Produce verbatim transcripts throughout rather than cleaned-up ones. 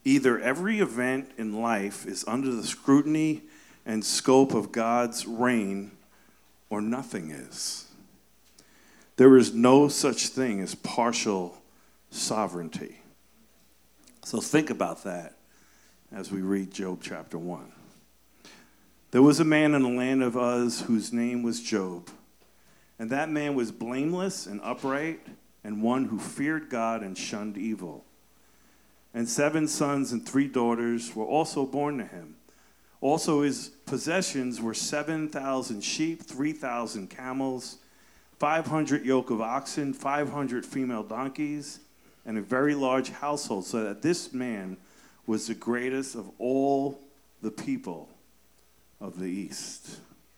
Either every event in life is under the scrutiny and scope of God's reign, or nothing is. There is no such thing as partial sovereignty. So think about that as we read Job chapter one. There was a man in the land of Uz whose name was Job, and that man was blameless and upright, and one who feared God and shunned evil. And seven sons and three daughters were also born to him. Also his possessions were seven thousand sheep, three thousand camels, five hundred yoke of oxen, five hundred female donkeys, and a very large household, so that this man was the greatest of all the people of the East.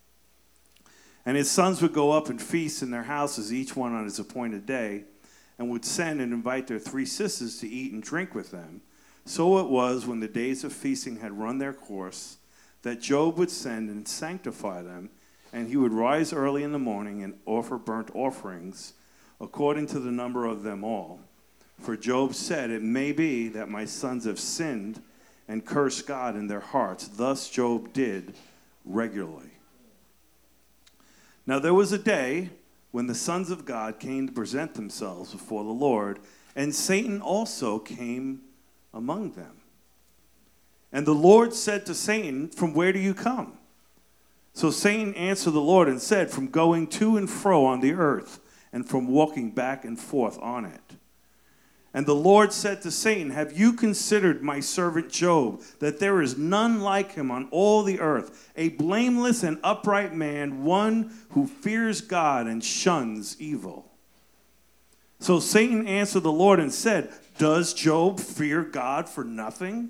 And his sons would go up and feast in their houses, each one on his appointed day, and would send and invite their three sisters to eat and drink with them. So it was, when the days of feasting had run their course, that Job would send and sanctify them, and he would rise early in the morning and offer burnt offerings according to the number of them all. For Job said, "It may be that my sons have sinned and cursed God in their hearts." Thus Job did regularly. Now there was a day when the sons of God came to present themselves before the Lord, and Satan also came among them. And the Lord said to Satan, "From where do you come?" So Satan answered the Lord and said, "From going to and fro on the earth, and from walking back and forth on it." And the Lord said to Satan, "Have you considered my servant Job, that there is none like him on all the earth, a blameless and upright man, one who fears God and shuns evil?" So Satan answered the Lord and said, "Does Job fear God for nothing?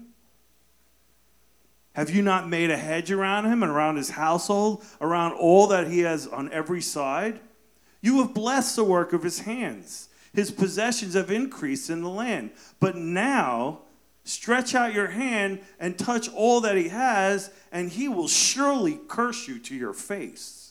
Have you not made a hedge around him and around his household, around all that he has on every side? You have blessed the work of his hands. His possessions have increased in the land. But now stretch out your hand and touch all that he has, and he will surely curse you to your face."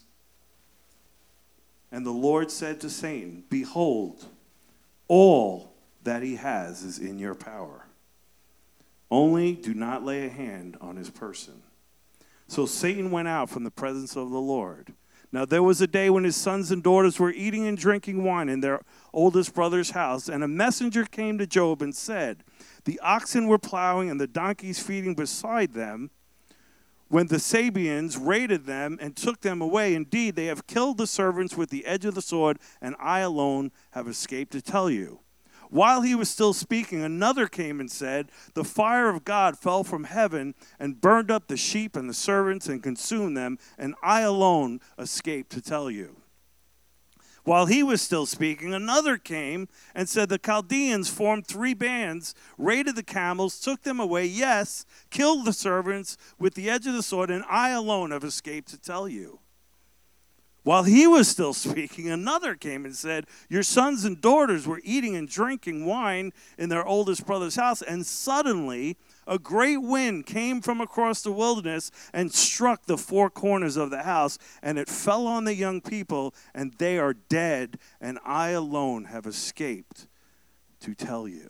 And the Lord said to Satan, "Behold, all that he has is in your power. Only do not lay a hand on his person." So Satan went out from the presence of the Lord. Now there was a day when his sons and daughters were eating and drinking wine in their oldest brother's house, and a messenger came to Job and said, "The oxen were plowing and the donkeys feeding beside them, when the Sabeans raided them and took them away. Indeed, they have killed the servants with the edge of the sword, and I alone have escaped to tell you." While he was still speaking, another came and said, "The fire of God fell from heaven and burned up the sheep and the servants and consumed them, and I alone escaped to tell you." While he was still speaking, another came and said, "The Chaldeans formed three bands, raided the camels, took them away, yes, killed the servants with the edge of the sword, and I alone have escaped to tell you." While he was still speaking, another came and said, "Your sons and daughters were eating and drinking wine in their oldest brother's house, and suddenly a great wind came from across the wilderness and struck the four corners of the house, and it fell on the young people, and they are dead, and I alone have escaped to tell you."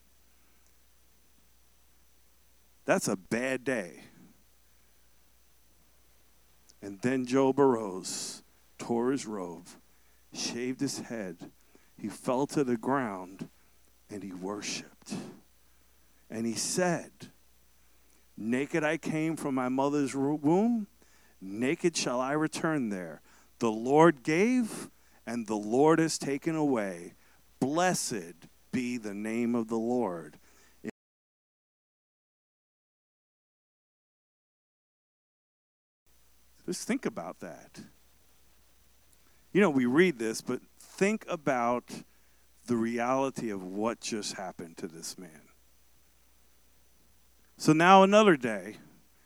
That's a bad day. And then Job arose, tore his robe, shaved his head. He fell to the ground, and he worshiped. And he said, "Naked I came from my mother's womb, naked shall I return there. The Lord gave, and the Lord has taken away. Blessed be the name of the Lord." Just think about that. You know, we read this, but think about the reality of what just happened to this man. So now another day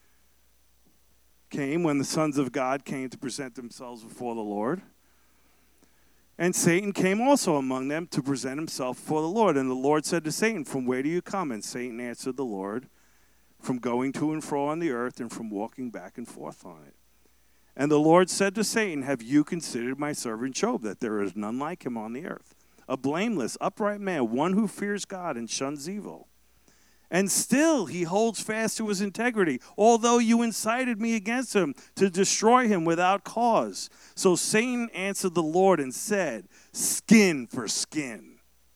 came when the sons of God came to present themselves before the Lord. And Satan came also among them to present himself before the Lord. And the Lord said to Satan, "From where do you come?" And Satan answered the Lord, "From going to and fro on the earth and from walking back and forth on it." And the Lord said to Satan, "Have you considered my servant Job, that there is none like him on the earth, a blameless, upright man, one who fears God and shuns evil?" And still he holds fast to his integrity, although you incited me against him to destroy him without cause. So Satan answered the Lord and said, skin for skin.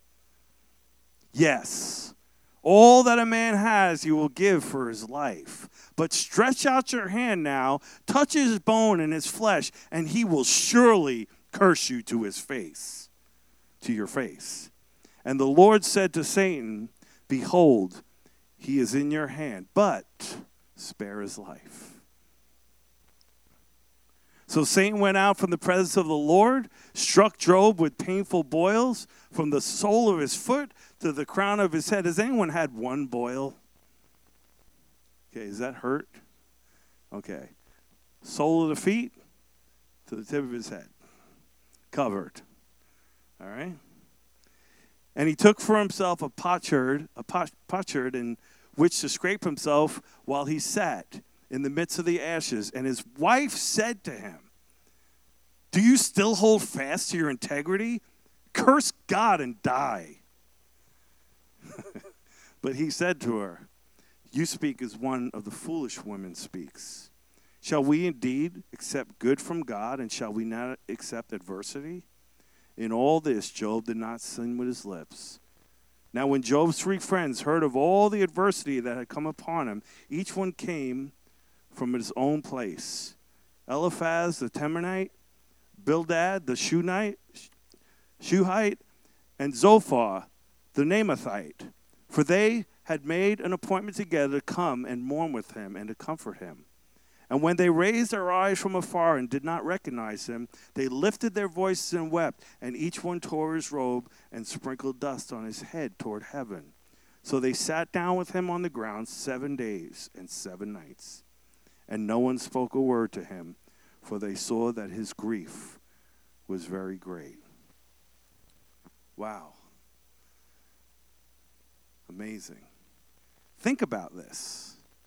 Yes, all that a man has he will give for his life. But stretch out your hand now, touch his bone and his flesh, and he will surely curse you to his face, to your face. And the Lord said to Satan, behold, he is in your hand, but spare his life. So Satan went out from the presence of the Lord, struck Job with painful boils from the sole of his foot to the crown of his head. Has anyone had one boil? Okay, does that hurt? Okay. Sole of the feet to the tip of his head. Covered. All right? And he took for himself a potsherd, a pot, potsherd in which to scrape himself while he sat in the midst of the ashes. And his wife said to him, do you still hold fast to your integrity? Curse God and die. But he said to her, you speak as one of the foolish women speaks. Shall we indeed accept good from God, and shall we not accept adversity? In all this, Job did not sin with his lips. Now when Job's three friends heard of all the adversity that had come upon him, each one came from his own place. Eliphaz the Temanite, Bildad the Shuhite, Shuhite, and Zophar the Naamathite. For they had made an appointment together to come and mourn with him and to comfort him. And when they raised their eyes from afar and did not recognize him, they lifted their voices and wept, and each one tore his robe and sprinkled dust on his head toward heaven. So they sat down with him on the ground seven days and seven nights. And no one spoke a word to him, for they saw that his grief was very great. Wow. Amazing. Think about this.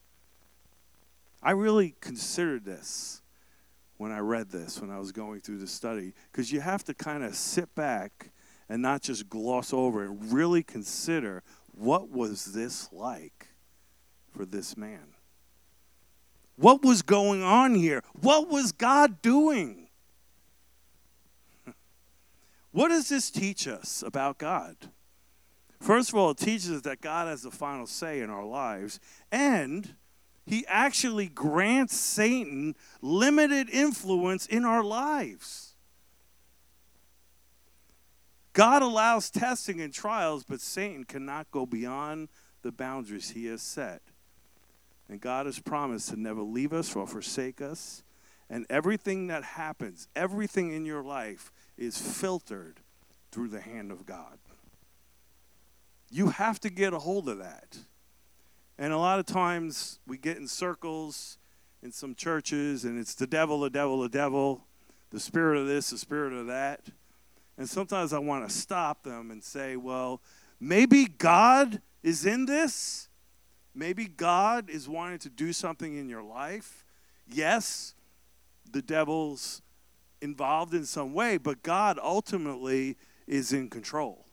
I really considered this when I read this, when I was going through the study, because you have to kind of sit back and not just gloss over it, and really consider, what was this like for this man? What was going on here? What was God doing? What does this teach us about God? First of all, it teaches us that God has the final say in our lives, and he actually grants Satan limited influence in our lives. God allows testing and trials, but Satan cannot go beyond the boundaries he has set. And God has promised to never leave us or forsake us. And everything that happens, everything in your life is filtered through the hand of God. You have to get a hold of that. And a lot of times we get in circles in some churches, and it's the devil, the devil, the devil, the spirit of this, the spirit of that. And sometimes I want to stop them and say, well, maybe God is in this. Maybe God is wanting to do something in your life. Yes, the devil's involved in some way, but God ultimately is in control.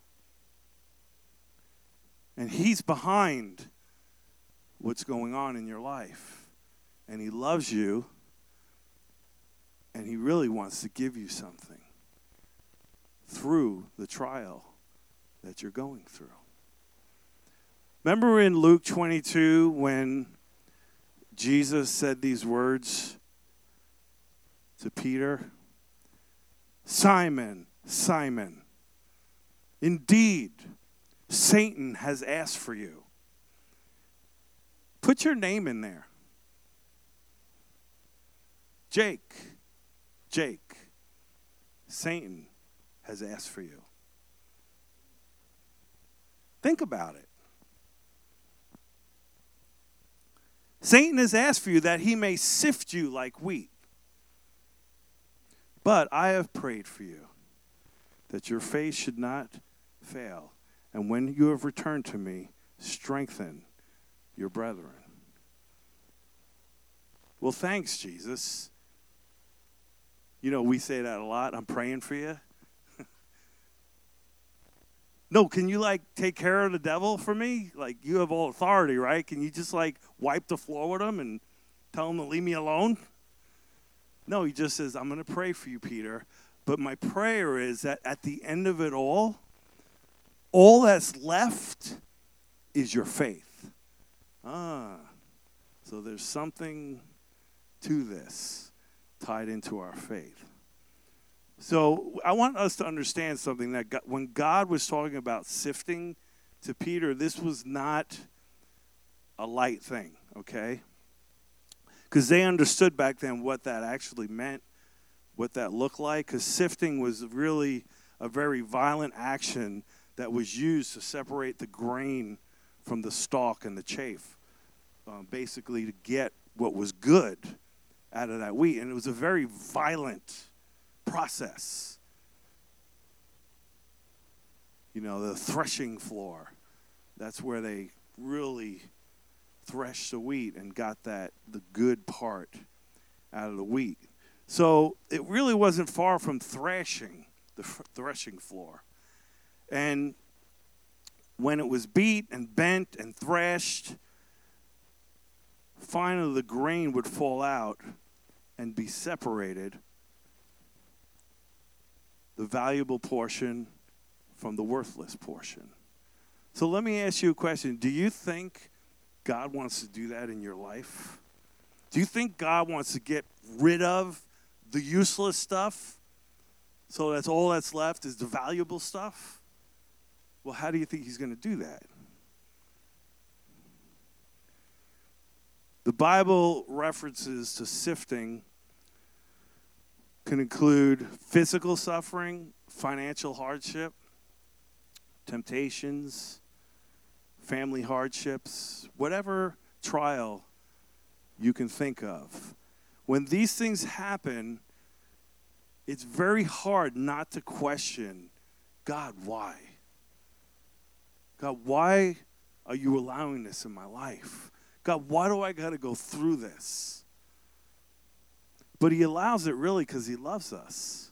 And he's behind what's going on in your life. And he loves you, and he really wants to give you something through the trial that you're going through. Remember in Luke twenty-two when Jesus said these words to Peter? Simon, Simon, indeed, Satan has asked for you. Put your name in there. Jake, Jake, Satan has asked for you. Think about it. Satan has asked for you that he may sift you like wheat. But I have prayed for you that your faith should not fail. And when you have returned to me, strengthen your brethren. Well, thanks, Jesus. You know, we say that a lot. I'm praying for you. no, can you like take care of the devil for me? Like you have all authority, right? Can you just like wipe the floor with him and tell him to leave me alone? No, he just says, I'm going to pray for you, Peter. But my prayer is that at the end of it all, all that's left is your faith. Ah, so there's something to this tied into our faith. So I want us to understand something, that God, when God was talking about sifting to Peter, this was not a light thing, okay? Because they understood back then what that actually meant, what that looked like, because sifting was really a very violent action that was used to separate the grain from the stalk and the chaff, um, basically to get what was good out of that wheat. And it was a very violent process. You know, the threshing floor, that's where they really threshed the wheat and got that, the good part out of the wheat. So it really wasn't far from thrashing, the threshing floor. And when it was beat and bent and thrashed, finally the grain would fall out and be separated, the valuable portion from the worthless portion. So let me ask you a question. Do you think God wants to do that in your life? Do you think God wants to get rid of the useless stuff so that's all that's left is the valuable stuff? Well, how do you think he's going to do that? The Bible references to sifting can include physical suffering, financial hardship, temptations, family hardships, whatever trial you can think of. When these things happen, it's very hard not to question, God, why? God, why are you allowing this in my life? God, why do I got to go through this? But he allows it really because he loves us.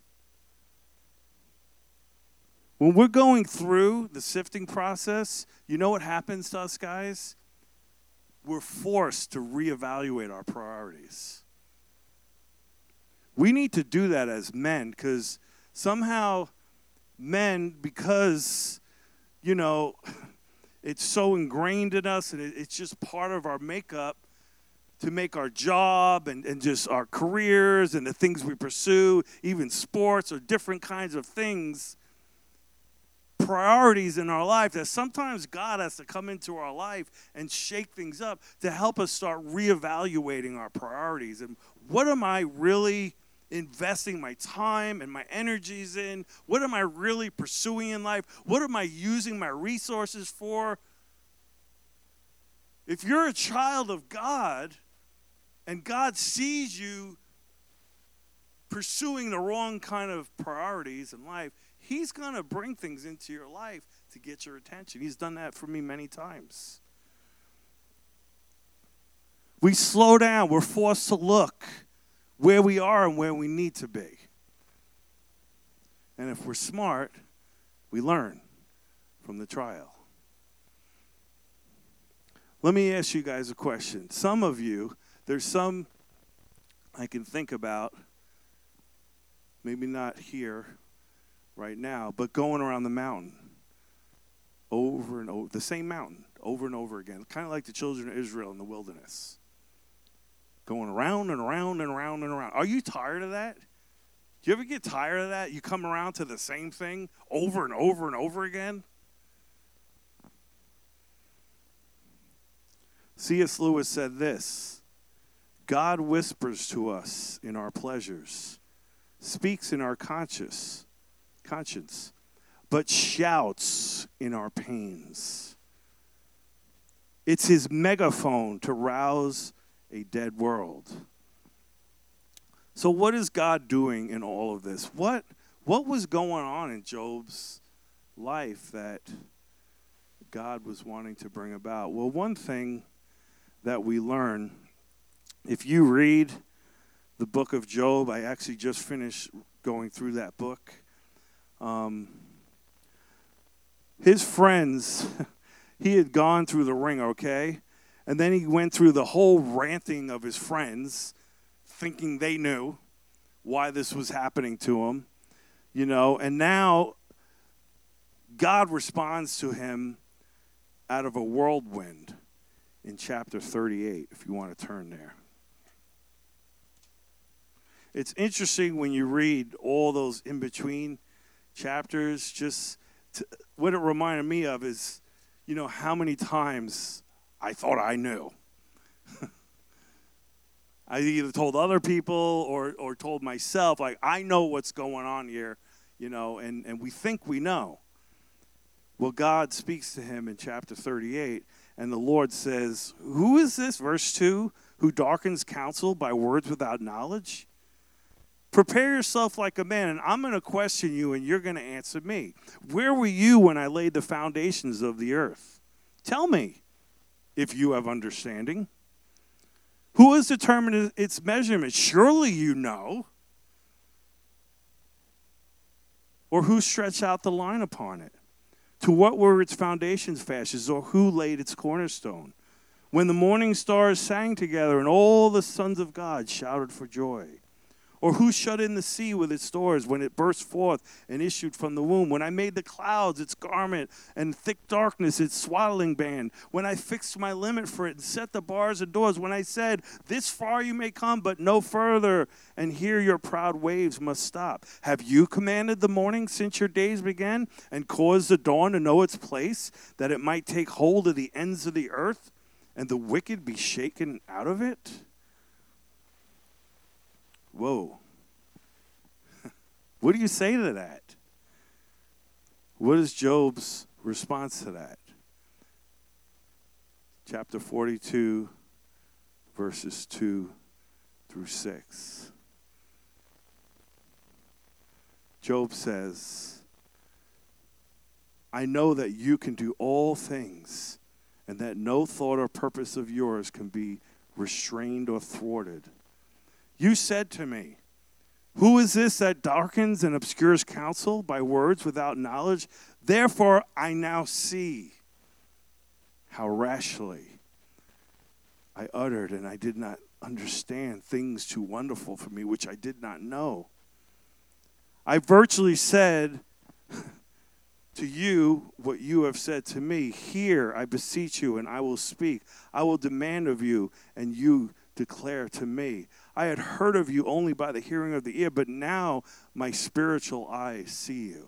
When we're going through the sifting process, you know what happens to us, guys? We're forced to reevaluate our priorities. We need to do that as men because somehow men, because, you know, it's so ingrained in us and it's just part of our makeup to make our job and, and just our careers and the things we pursue, even sports or different kinds of things, priorities in our life, that sometimes God has to come into our life and shake things up to help us start reevaluating our priorities. And what am I really investing my time and my energies in? What am I really pursuing in life? What am I using my resources for? If you're a child of God and God sees you pursuing the wrong kind of priorities in life, he's going to bring things into your life to get your attention. He's done that for me many times. We slow down. We're forced to look where we are and where we need to be. And if we're smart, we learn from the trial. Let me ask you guys a question. Some of you, there's some I can think about, maybe not here right now, but going around the mountain over and over, the same mountain over and over again, kind of like the children of Israel in the wilderness. Going around and around and around and around. Are you tired of that? Do you ever get tired of that? You come around to the same thing over and over and over again? C S Lewis said this: God whispers to us in our pleasures, speaks in our conscience, conscience, but shouts in our pains. It's his megaphone to rouse a dead world. So what is God doing in all of this? What what was going on in Job's life that God was wanting to bring about? Well, one thing that we learn, if you read the book of Job, I actually just finished going through that book. Um, His friends, he had gone through the ringer, okay? And then he went through the whole ranting of his friends, thinking they knew why this was happening to him, you know. And now God responds to him out of a whirlwind in chapter thirty-eight, if you want to turn there. It's interesting when you read all those in-between chapters, just to, what it reminded me of is, you know, how many times I thought I knew. I either told other people or, or told myself, like, I know what's going on here, you know, and, and we think we know. Well, God speaks to him in chapter thirty-eight, and the Lord says, who is this, verse two, who darkens counsel by words without knowledge? Prepare yourself like a man, and I'm going to question you, and you're going to answer me. Where were you when I laid the foundations of the earth? Tell me, if you have understanding. Who has determined its measurement? Surely you know. Or who stretched out the line upon it? To what were its foundations fashioned, or who laid its cornerstone? When the morning stars sang together, and all the sons of God shouted for joy. Or who shut in the sea with its doors when it burst forth and issued from the womb? When I made the clouds its garment and thick darkness its swaddling band? When I fixed my limit for it and set the bars and doors? When I said, this far you may come, but no further, and here your proud waves must stop? Have you commanded the morning since your days began, and caused the dawn to know its place, that it might take hold of the ends of the earth, and the wicked be shaken out of it? Whoa. What do you say to that? What is Job's response to that? Chapter forty-two, verses two through six. Job says, I know that you can do all things, and that no thought or purpose of yours can be restrained or thwarted. You said to me, who is this that darkens and obscures counsel by words without knowledge? Therefore I now see how rashly I uttered, and I did not understand things too wonderful for me, which I did not know. I virtually said to you what you have said to me. Hear, I beseech you, and I will speak. I will demand of you, and you declare to me. I had heard of you only by the hearing of the ear, but now my spiritual eyes see you.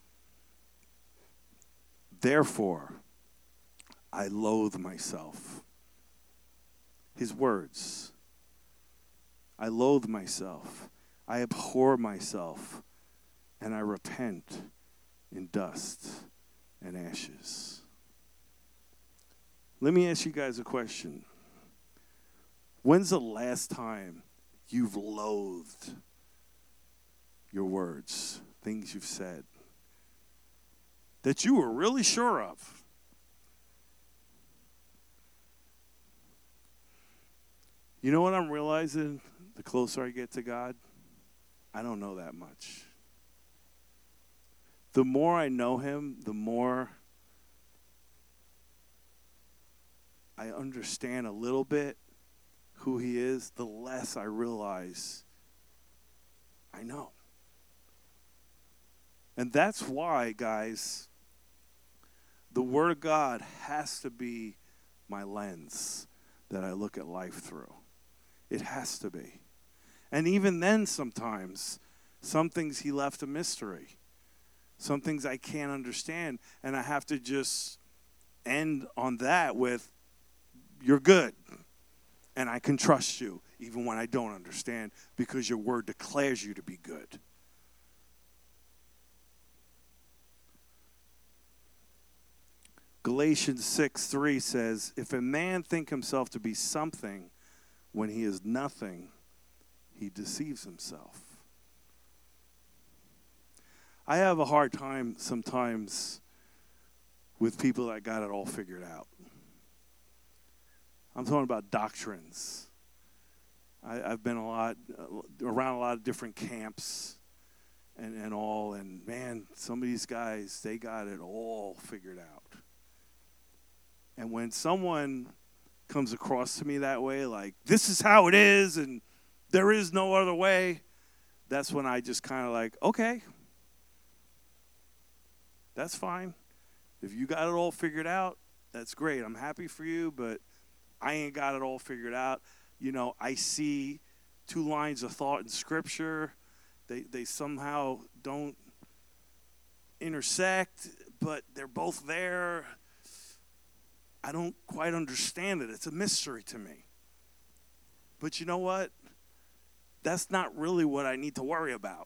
Therefore, I loathe myself. His words. I loathe myself. I abhor myself, and I repent in dust and ashes. Let me ask you guys a question. When's the last time you've loathed your words, things you've said, that you were really sure of? You know what I'm realizing the closer I get to God? I don't know that much. The more I know him, the more I understand a little bit who he is, the less I realize I know. And that's why, guys, the Word of God has to be my lens that I look at life through. It has to be. And even then, sometimes, some things he left a mystery. Some things I can't understand, and I have to just end on that with, you're good. And I can trust you even when I don't understand, because your word declares you to be good. Galatians six three says, if a man think himself to be something when he is nothing, he deceives himself. I have a hard time sometimes with people that got it all figured out. I'm talking about doctrines. I, I've been a lot around a lot of different camps, and, and all. And, man, some of these guys, they got it all figured out. And when someone comes across to me that way, like, this is how it is and there is no other way, that's when I just kind of like, okay, that's fine. If you got it all figured out, that's great. I'm happy for you, but I ain't got it all figured out. You know, I see two lines of thought in Scripture. They they somehow don't intersect, but they're both there. I don't quite understand it. It's a mystery to me. But you know what? That's not really what I need to worry about.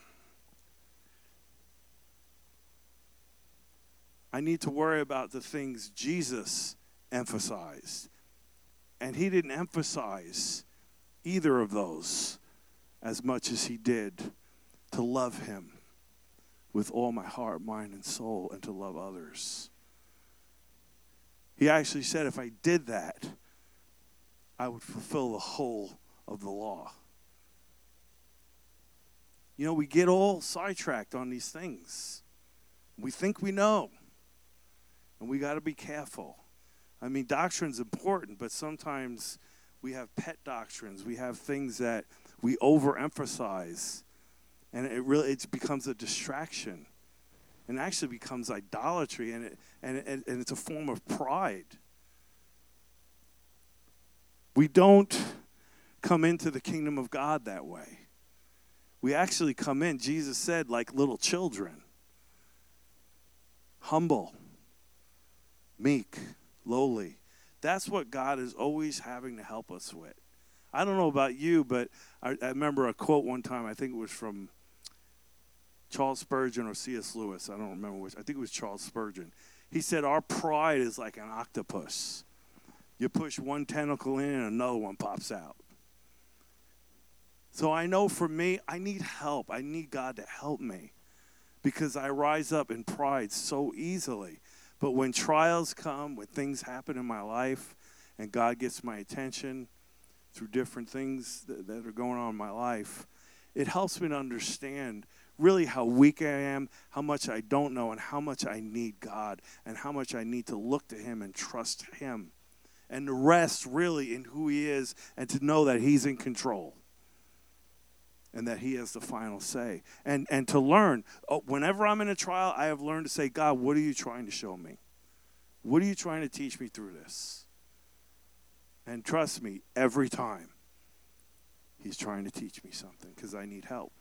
I need to worry about the things Jesus emphasized. And he didn't emphasize either of those as much as he did to love him with all my heart, mind, and soul, and to love others. He actually said if I did that, I would fulfill the whole of the law. You know, we get all sidetracked on these things. We think we know. And we got to be careful. I mean, doctrine's important, but sometimes we have pet doctrines. We have things that we overemphasize. And it really it becomes a distraction. And actually becomes idolatry. And, it, and, it, and it's a form of pride. We don't come into the kingdom of God that way. We actually come in, Jesus said, like little children. Humble. Meek. Lowly. That's what God is always having to help us with. I don't know about you, but I, I remember a quote one time, I think it was from Charles Spurgeon or C S Lewis. I don't remember which. I think it was Charles Spurgeon. He said, our pride is like an octopus. You push one tentacle in and another one pops out. So I know for me, I need help. I need God to help me because I rise up in pride so easily. But when trials come, when things happen in my life, and God gets my attention through different things that, that are going on in my life, it helps me to understand really how weak I am, how much I don't know, and how much I need God, and how much I need to look to him and trust him. And to rest really in who he is, and to know that he's in control. And that he has the final say. And and to learn, oh, whenever I'm in a trial, I have learned to say, God, what are you trying to show me? What are you trying to teach me through this? And trust me, every time, he's trying to teach me something because I need help.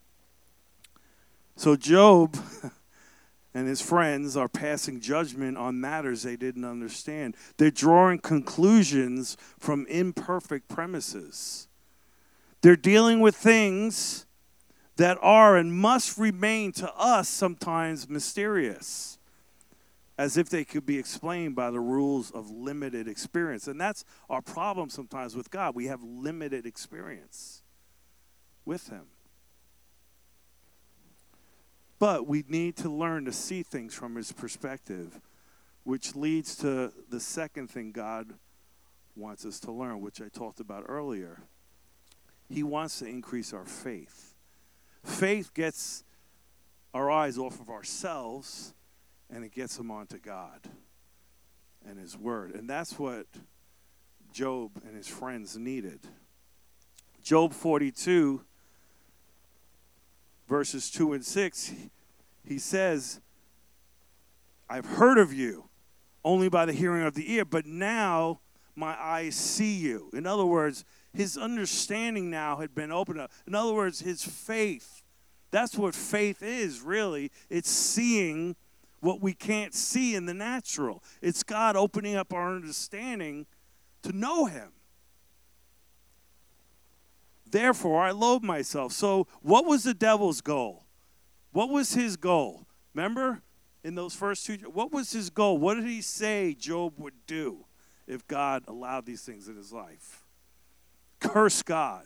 So Job and his friends are passing judgment on matters they didn't understand. They're drawing conclusions from imperfect premises. They're dealing with things that are and must remain to us sometimes mysterious, as if they could be explained by the rules of limited experience. And that's our problem sometimes with God. We have limited experience with him. But we need to learn to see things from his perspective, which leads to the second thing God wants us to learn, which I talked about earlier. He wants to increase our faith. Faith gets our eyes off of ourselves, and it gets them onto God and his word. And that's what Job and his friends needed. Job forty-two, verses two and six, he says, I've heard of you only by the hearing of the ear, but now my eyes see you. In other words, his understanding now had been opened up. In other words, his faith. That's what faith is, really. It's seeing what we can't see in the natural. It's God opening up our understanding to know him. Therefore, I loathe myself. So what was the devil's goal? What was his goal? Remember in those first two? What was his goal? What did he say Job would do if God allowed these things in his life? Curse God,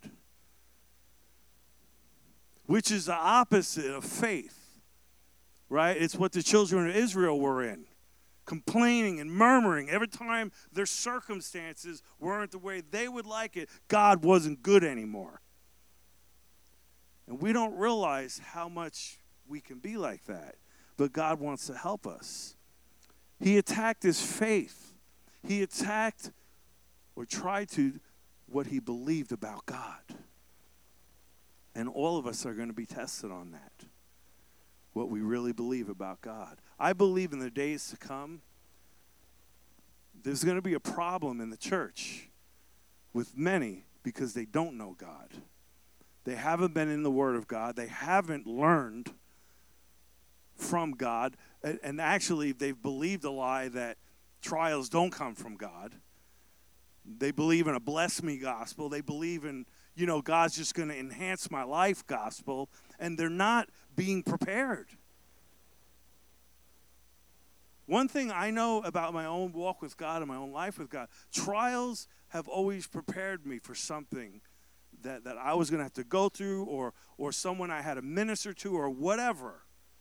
which is the opposite of faith, right? It's what the children of Israel were in, complaining and murmuring. Every time their circumstances weren't the way they would like it, God wasn't good anymore. And we don't realize how much we can be like that. But God wants to help us. He attacked his faith. He attacked or tried to what he believed about God. And all of us are going to be tested on that. What we really believe about God. I believe in the days to come, there's going to be a problem in the church with many because they don't know God. They haven't been in the Word of God. They haven't learned from God. And actually, they've believed a lie that trials don't come from God. They believe in a bless me gospel. They believe in, you know, God's just going to enhance my life gospel. And they're not being prepared. One thing I know about my own walk with God and my own life with God, trials have always prepared me for something that, that I was going to have to go through or, or someone I had to minister to or whatever.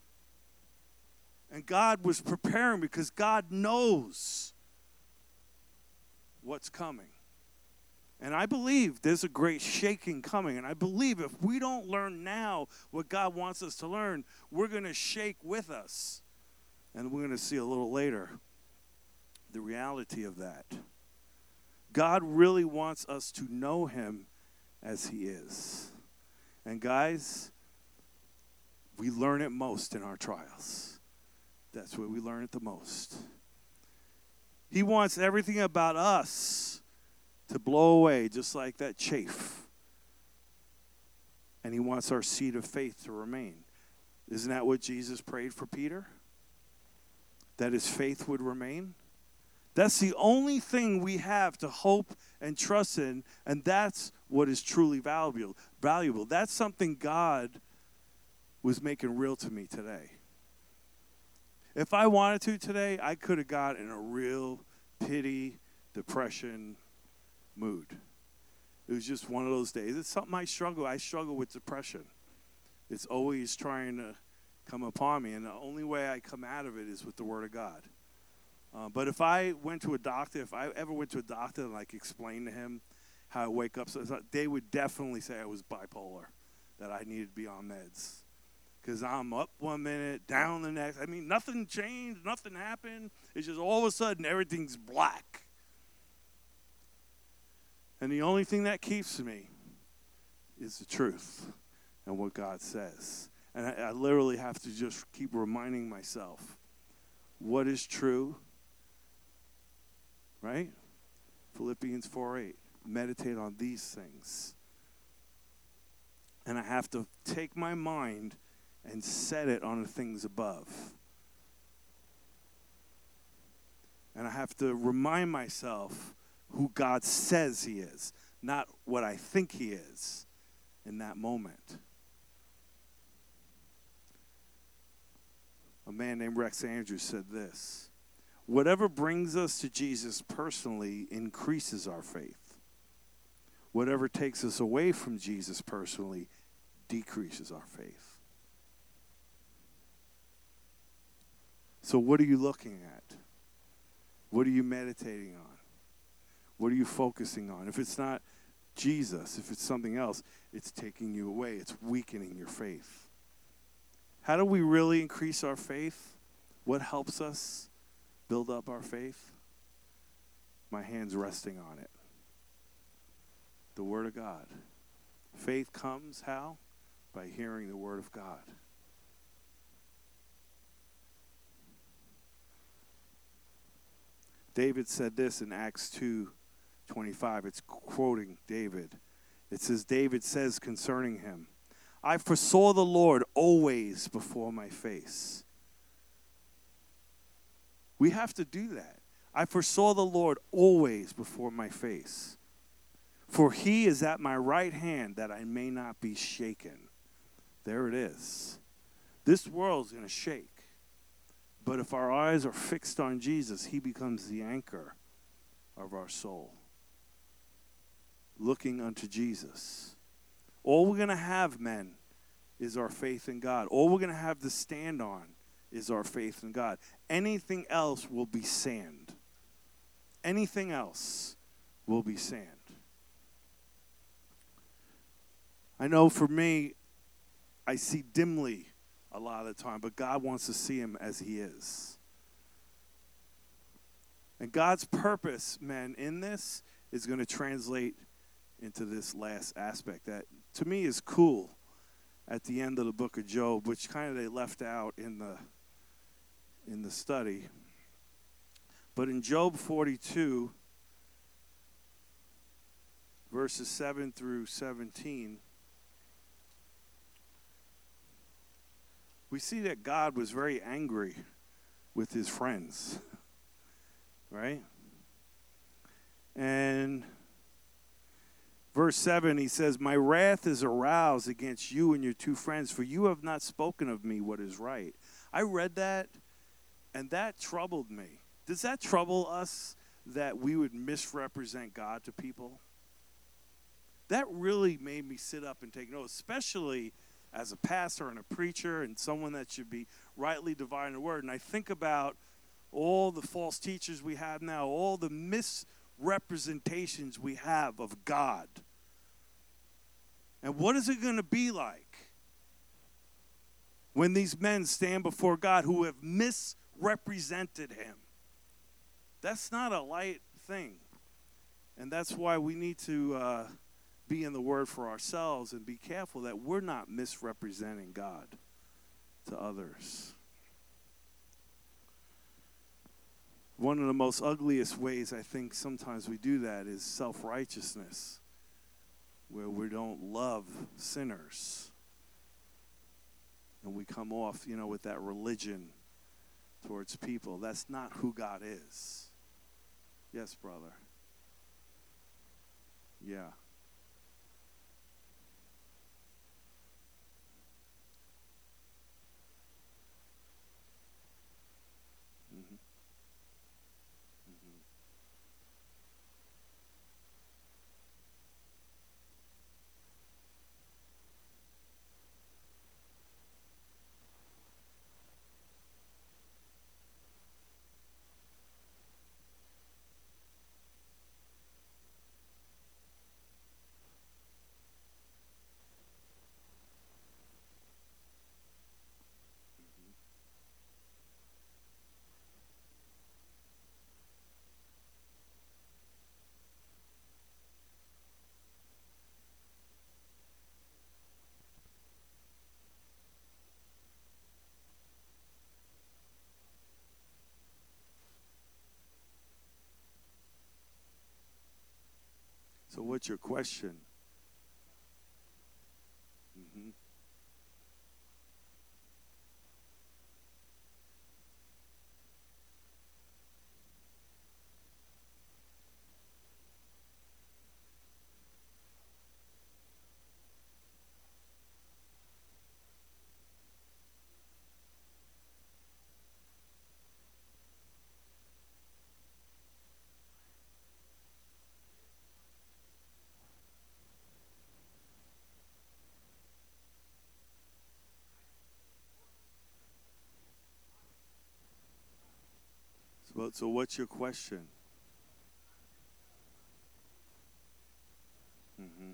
And God was preparing because God knows what's coming. And I believe there's a great shaking coming. And I believe if we don't learn now what God wants us to learn, we're going to shake with us. And we're going to see a little later the reality of that. God really wants us to know him as he is. And guys, we learn it most in our trials. That's where we learn it the most. He wants everything about us to blow away just like that chaff. And he wants our seed of faith to remain. Isn't that what Jesus prayed for Peter? That his faith would remain? That's the only thing we have to hope and trust in, and that's what is truly valuable. Valuable. That's something God was making real to me today. If I wanted to today, I could have got in a real pity, depression mood. It was just one of those days. It's something I struggle. I struggle with depression. It's always trying to come upon me, and the only way I come out of it is with the Word of God. Uh, but if I went to a doctor, if I ever went to a doctor and like explained to him how I wake up, so they would definitely say I was bipolar, that I needed to be on meds. Because I'm up one minute, down the next. I mean, nothing changed, nothing happened. It's just all of a sudden everything's black. And the only thing that keeps me is the truth and what God says. And I, I literally have to just keep reminding myself what is true, right? Philippians four eight. Meditate on these things. And I have to take my mind and set it on the things above. And I have to remind myself who God says he is, not what I think he is in that moment. A man named Rex Andrews said this: whatever brings us to Jesus personally increases our faith. Whatever takes us away from Jesus personally decreases our faith. So what are you looking at? What are you meditating on? What are you focusing on? If it's not Jesus, if it's something else, it's taking you away. It's weakening your faith. How do we really increase our faith? What helps us build up our faith? My hand's resting on it. The Word of God. Faith comes how? By hearing the Word of God. David said this in Acts two twenty-five. It's quoting David. It says, David says concerning him, I foresaw the Lord always before my face. We have to do that. I foresaw the Lord always before my face. For he is at my right hand that I may not be shaken. There it is. This world's going to shake. But if our eyes are fixed on Jesus, he becomes the anchor of our soul. Looking unto Jesus. All we're going to have, men, is our faith in God. All we're going to have to stand on is our faith in God. Anything else will be sand. Anything else will be sand. I know for me, I see dimly a lot of the time, but God wants to see him as he is. And God's purpose, man, in this is going to translate into this last aspect that, to me, is cool at the end of the book of Job, which kind of they left out in the in the study. But in Job forty-two, verses seven through seventeen, we see that God was very angry with his friends, right? And verse seven, he says, "My wrath is aroused against you and your two friends, for you have not spoken of me what is right." I read that, and that troubled me. Does that trouble us that we would misrepresent God to people? That really made me sit up and take note, especially as a pastor and a preacher and someone that should be rightly dividing the word. And I think about all the false teachers we have now, all the misrepresentations we have of God. And what is it going to be like when these men stand before God who have misrepresented him? That's not a light thing. And that's why we need to uh, be in the Word for ourselves and be careful that we're not misrepresenting God to others. One of the most ugliest ways I think sometimes we do that is self-righteousness, where we don't love sinners. And we come off, you know, with that religion towards people. That's not who God is. Yes, brother. Yeah. Mm-hmm. Mm-hmm. So what's your question? Mm-hmm. So, so what's your question? Mm-hmm.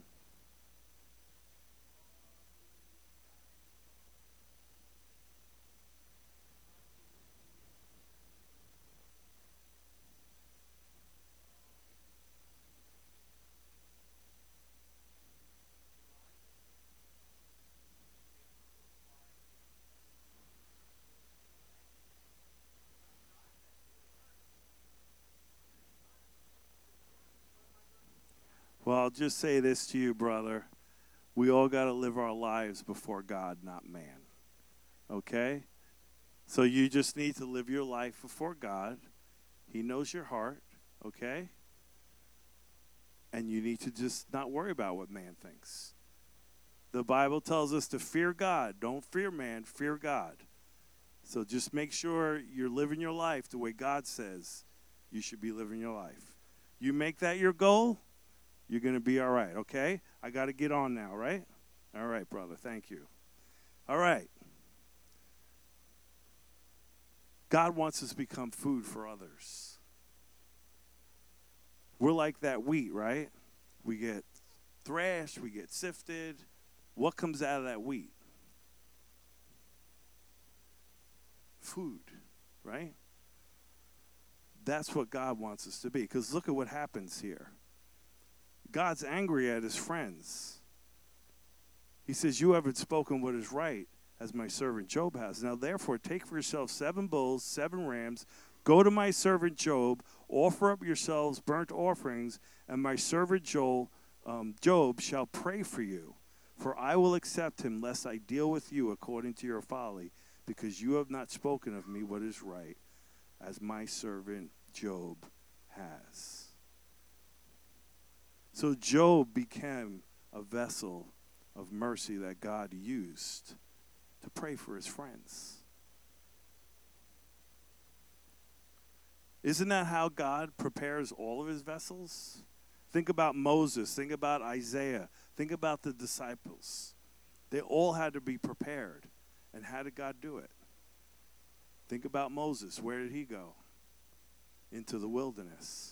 Well, I'll just say this to you, brother. We all got to live our lives before God, not man. Okay? So you just need to live your life before God. He knows your heart, okay? And you need to just not worry about what man thinks. The Bible tells us to fear God. Don't fear man, fear God. So just make sure you're living your life the way God says you should be living your life. You make that your goal, you're going to be all right, okay? I got to get on now, right? All right, brother. Thank you. All right. God wants us to become food for others. We're like that wheat, right? We get thrashed, we get sifted. What comes out of that wheat? food, right? That's what God wants us to be. Because look at what happens here. God's angry at his friends. He says, you haven't spoken what is right, as my servant Job has. Now, therefore, take for yourself seven bulls, seven rams. Go to my servant Job, offer up yourselves burnt offerings, and my servant Joel, um, Job shall pray for you. For I will accept him, lest I deal with you according to your folly, because you have not spoken of me what is right, as my servant Job has. So Job became a vessel of mercy that God used to pray for his friends. Isn't that how God prepares all of his vessels? Think about Moses. Think about Isaiah. Think about the disciples. They all had to be prepared. And how did God do it? Think about Moses. Where did he go? Into the wilderness.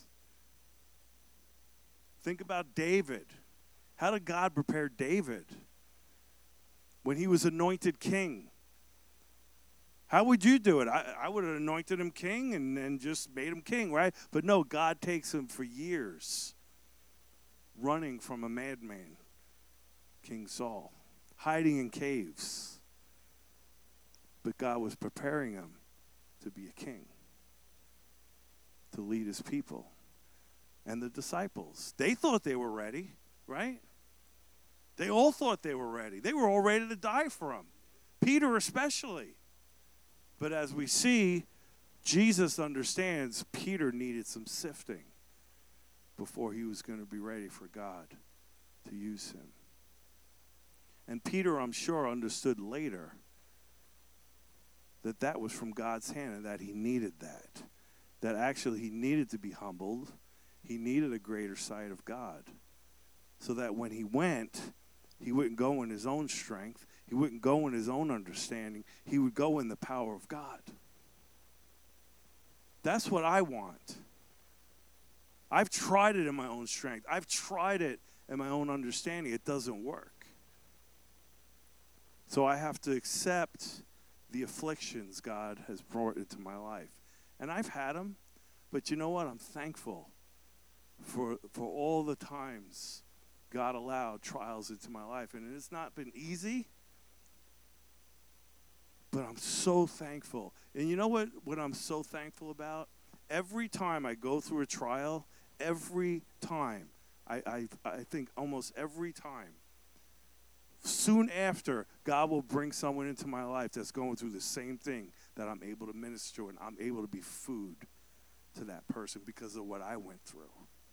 Think about David. How did God prepare David when he was anointed king? How would you do it? I, I would have anointed him king and then just made him king, right? But no, God takes him for years running from a madman, King Saul, hiding in caves. But God was preparing him to be a king, to lead his people. And the disciples, they thought they were ready, right? They all thought they were ready. They were all ready to die for him, Peter especially. But as we see, Jesus understands Peter needed some sifting before he was going to be ready for God to use him. And Peter, I'm sure, understood later that that was from God's hand and that he needed that. That actually he needed to be humbled. He needed a greater sight of God. So that when he went, he wouldn't go in his own strength. He wouldn't go in his own understanding. He would go in the power of God. That's what I want. I've tried it in my own strength. I've tried it in my own understanding. It doesn't work. So I have to accept the afflictions God has brought into my life. And I've had them, but you know what? I'm thankful for for all the times God allowed trials into my life. And it's not been easy, but I'm so thankful. And you know what, what I'm so thankful about? Every time I go through a trial, every time, I, I, I think almost every time, soon after, God will bring someone into my life that's going through the same thing that I'm able to minister and I'm able to be food to that person because of what I went through.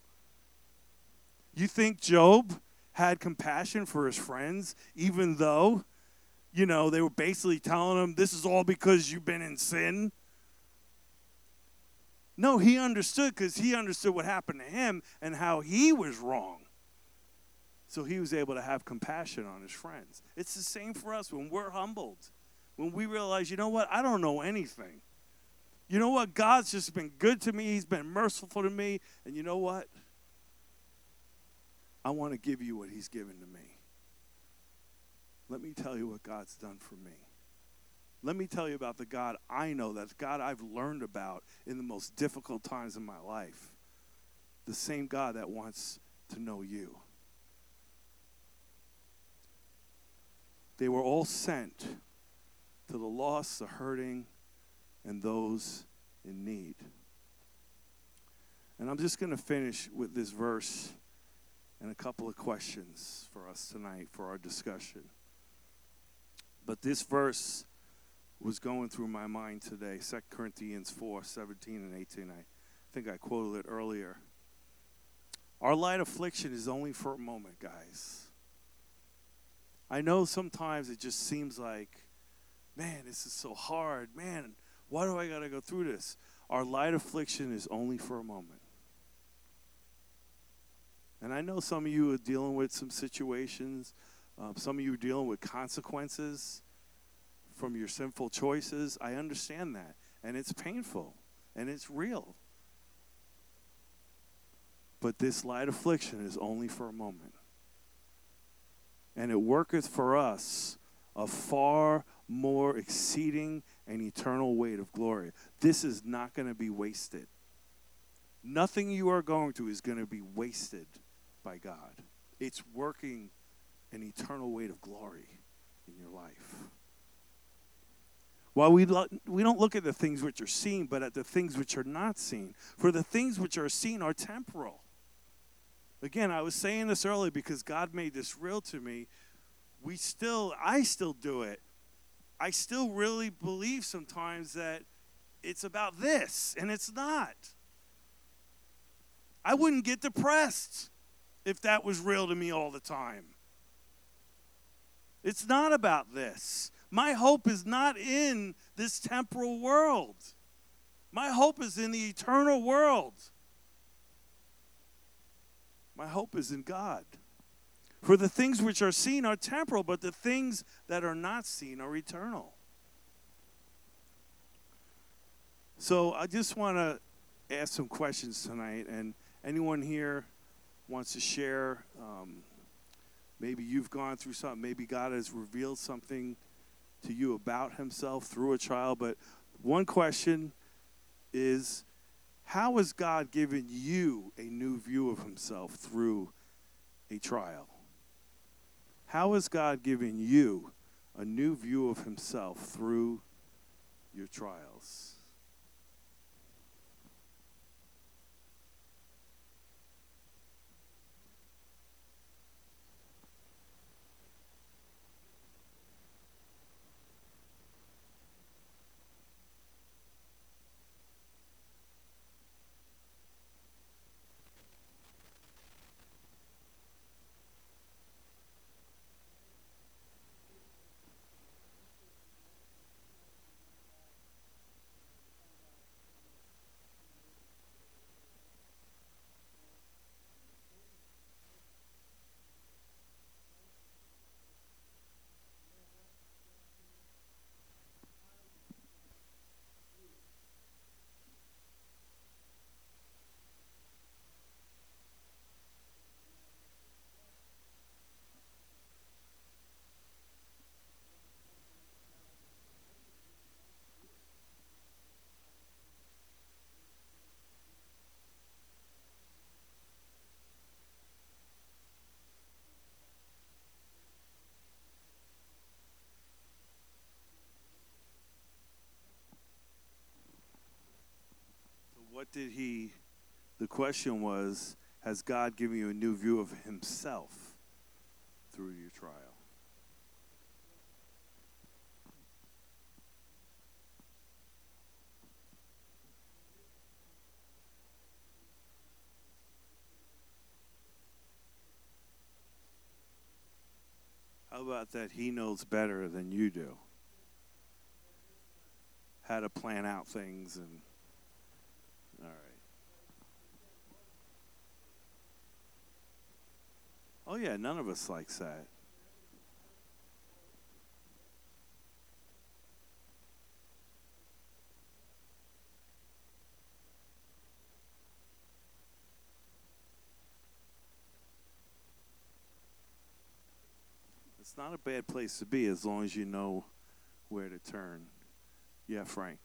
You think Job had compassion for his friends, even though, you know, they were basically telling him, this is all because you've been in sin? No, he understood because he understood what happened to him and how he was wrong. So he was able to have compassion on his friends. It's the same for us when we're humbled. When we realize, you know what, I don't know anything. You know what, God's just been good to me. He's been merciful to me. And you know what? I want to give you what he's given to me. Let me tell you what God's done for me. Let me tell you about the God I know, that God I've learned about in the most difficult times in my life. The same God that wants to know you. They were all sent to the lost, the hurting, and those in need. And I'm just going to finish with this verse and a couple of questions for us tonight for our discussion. But this verse was going through my mind today, Second Corinthians four, seventeen and eighteen. I think I quoted it earlier. Our light affliction is only for a moment, guys. I know sometimes it just seems like, man, this is so hard. Man, why do I got to go through this? Our light affliction is only for a moment. And I know some of you are dealing with some situations. Um, some of you are dealing with consequences from your sinful choices. I understand that. And it's painful. And it's real. But this light affliction is only for a moment. And it worketh for us a far more exceeding an eternal weight of glory. This is not going to be wasted. Nothing you are going through is going to be wasted by God. It's working an eternal weight of glory in your life. While we lo- we don't look at the things which are seen, but at the things which are not seen. For the things which are seen are temporal. Again, I was saying this earlier because God made this real to me. We still, I still do it. I still really believe sometimes that it's about this, and it's not. I wouldn't get depressed if that was real to me all the time. It's not about this. My hope is not in this temporal world. My hope is in the eternal world. My hope is in God. For the things which are seen are temporal, but the things that are not seen are eternal. So I just want to ask some questions tonight, and anyone here wants to share, um, maybe you've gone through something, maybe God has revealed something to you about himself through a trial, but one question is, how has God given you a new view of himself through a trial? How has God given you a new view of himself through your trials? What did he, the question was, has God given you a new view of himself through your trial? How about that he knows better than you do? How to plan out things and, all right. Oh yeah, none of us likes that. It's not a bad place to be as long as you know where to turn. Yeah, Frank.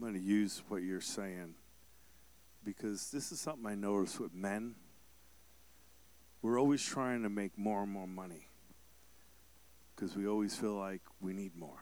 going to use what you're saying because this is something I notice with men. We're always trying to make more and more money because we always feel like we need more.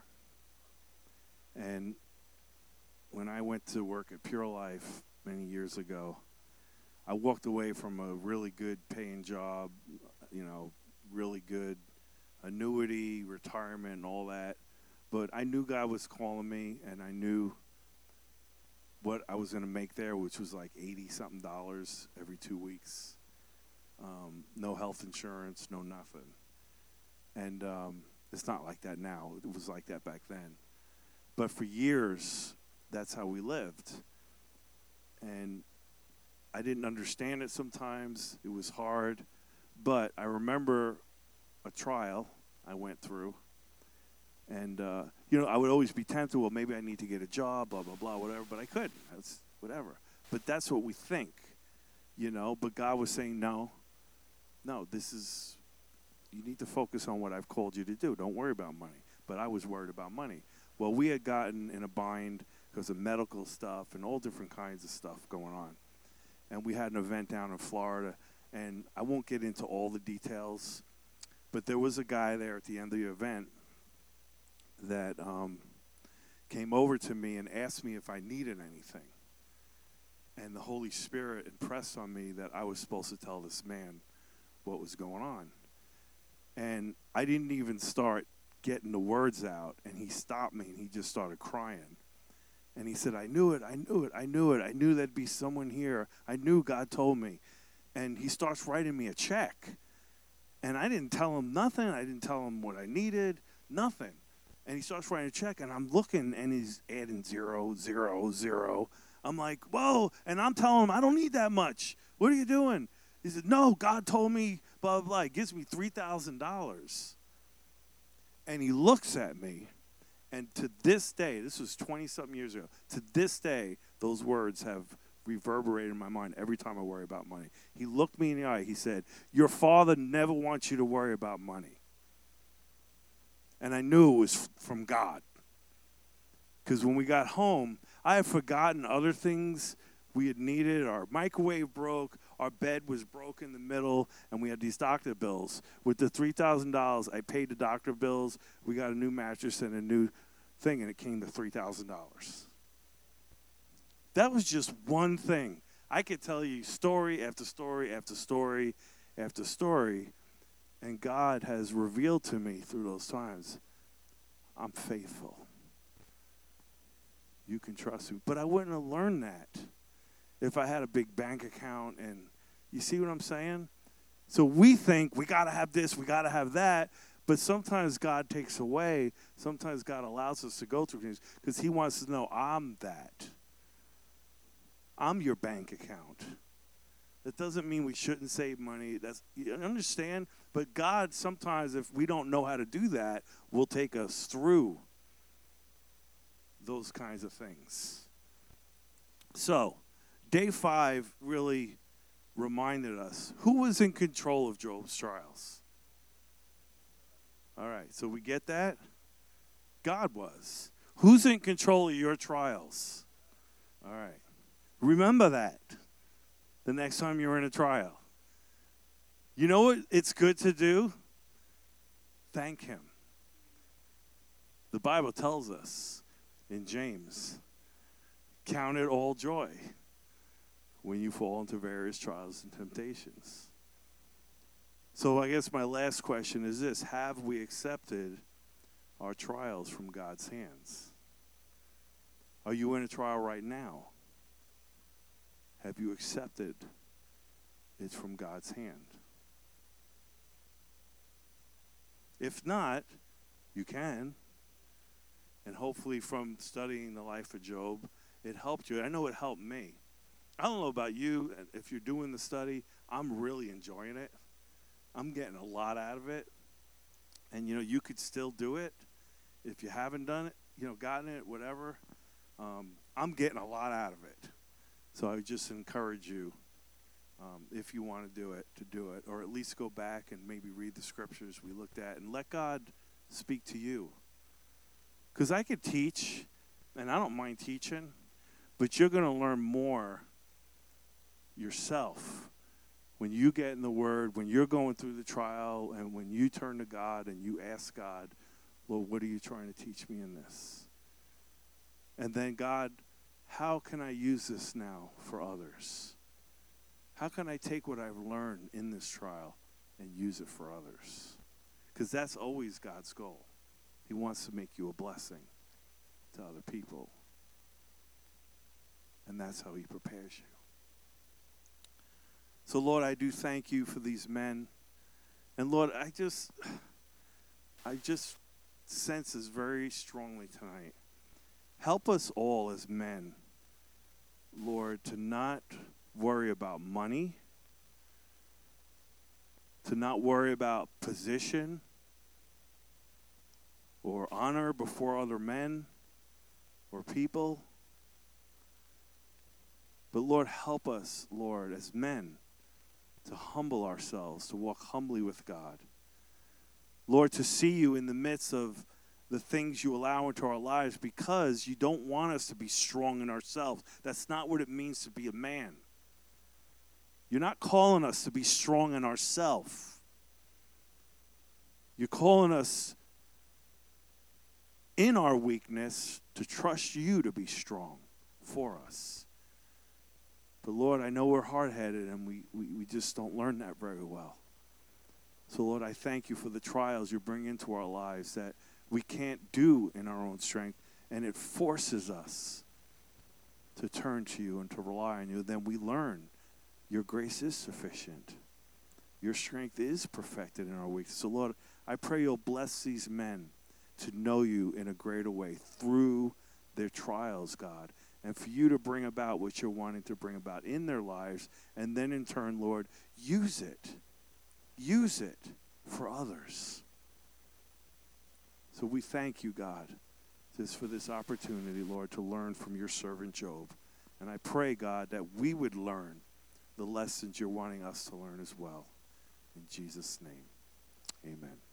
And when I went to work at Pure Life many years ago, I walked away from a really good paying job, you know, really good annuity, retirement, and all that. But I knew God was calling me, and I knew what I was going to make there, which was like eighty-something dollars every two weeks. Um, no health insurance, no nothing. And um, it's not like that now. It was like that back then. But for years, that's how we lived. And I didn't understand it sometimes. It was hard. But I remember a trial I went through. And, uh, you know, I would always be tempted, well, maybe I need to get a job, blah, blah, blah, whatever. But I couldn't. That's whatever. But that's what we think, you know. But God was saying, no, no, this is, you need to focus on what I've called you to do. Don't worry about money. But I was worried about money. Well, we had gotten in a bind because of medical stuff and all different kinds of stuff going on. And we had an event down in Florida. And I won't get into all the details, but there was a guy there at the end of the event that um, came over to me and asked me if I needed anything. And the Holy Spirit impressed on me that I was supposed to tell this man what was going on. And I didn't even start getting the words out, and he stopped me, and he just started crying. And he said, I knew it, I knew it, I knew it. I knew there'd be someone here. I knew God told me. And he starts writing me a check. And I didn't tell him nothing. I didn't tell him what I needed, nothing. And he starts writing a check, and I'm looking, and he's adding zero, zero, zero. I'm like, whoa. And I'm telling him, I don't need that much. What are you doing? He said, no, God told me, blah, blah, blah. He gives me three thousand dollars. And he looks at me, and to this day, this was twenty-something years ago, to this day, those words have reverberated in my mind every time I worry about money. He looked me in the eye. He said, your father never wants you to worry about money. And I knew it was from God. Because when we got home, I had forgotten other things we had needed. Our microwave broke. Our bed was broke in the middle. And we had these doctor bills. With the three thousand dollars, I paid the doctor bills. We got a new mattress and a new thing, and it came to three thousand dollars. That was just one thing. I could tell you story after story after story after story. And God has revealed to me through those times, I'm faithful. You can trust me. But I wouldn't have learned that if I had a big bank account. And you see what I'm saying? So we think we got to have this, we got to have that. But sometimes God takes away. Sometimes God allows us to go through things because he wants to know I'm that. I'm your bank account. That doesn't mean we shouldn't save money. That's, you understand? But God, sometimes if we don't know how to do that, will take us through those kinds of things. So, day five really reminded us, who was in control of Job's trials? All right, so we get that? God was. Who's in control of your trials? All right. Remember that the next time you're in a trial. You know what it's good to do? Thank him. The Bible tells us in James, count it all joy when you fall into various trials and temptations. So I guess my last question is this: have we accepted our trials from God's hands? Are you in a trial right now? Have you accepted it from God's hand? If not, you can. And hopefully from studying the life of Job, it helped you. I know it helped me. I don't know about you. If you're doing the study, I'm really enjoying it. I'm getting a lot out of it. And, you know, you could still do it. If you haven't done it, you know, gotten it, whatever. Um, I'm getting a lot out of it. So I would just encourage you, um, if you want to do it, to do it. Or at least go back and maybe read the scriptures we looked at and let God speak to you. Because I could teach, and I don't mind teaching, But you're going to learn more yourself when you get in the Word, when you're going through the trial, and when you turn to God and you ask God, Lord, what are you trying to teach me in this? And then, God, how can I use this now for others? How can I take what I've learned in this trial and use it for others? Because that's always God's goal. He wants to make you a blessing to other people. And that's how he prepares you. So, Lord, I do thank you for these men. And, Lord, I just, I just sense this very strongly tonight. Help us all as men, Lord, to not worry about money, to not worry about position or honor before other men or people. But, Lord, help us, Lord, as men, to humble ourselves, to walk humbly with God. Lord, to see you in the midst of the things you allow into our lives, because you don't want us to be strong in ourselves. That's not what it means to be a man. You're not calling us to be strong in ourselves. You're calling us in our weakness to trust you to be strong for us. But Lord, I know we're hard-headed and we, we, we just don't learn that very well. So Lord, I thank you for the trials you bring into our lives that we can't do in our own strength, and it forces us to turn to you and to rely on you. Then we learn your grace is sufficient. Your strength is perfected in our weakness. So Lord, I pray you'll bless these men to know you in a greater way through their trials, God, and for you to bring about what you're wanting to bring about in their lives, and then in turn, Lord, use it. Use it for others. So we thank you, God, just for this opportunity, Lord, to learn from your servant Job. And I pray, God, that we would learn the lessons you're wanting us to learn as well. In Jesus' name, amen.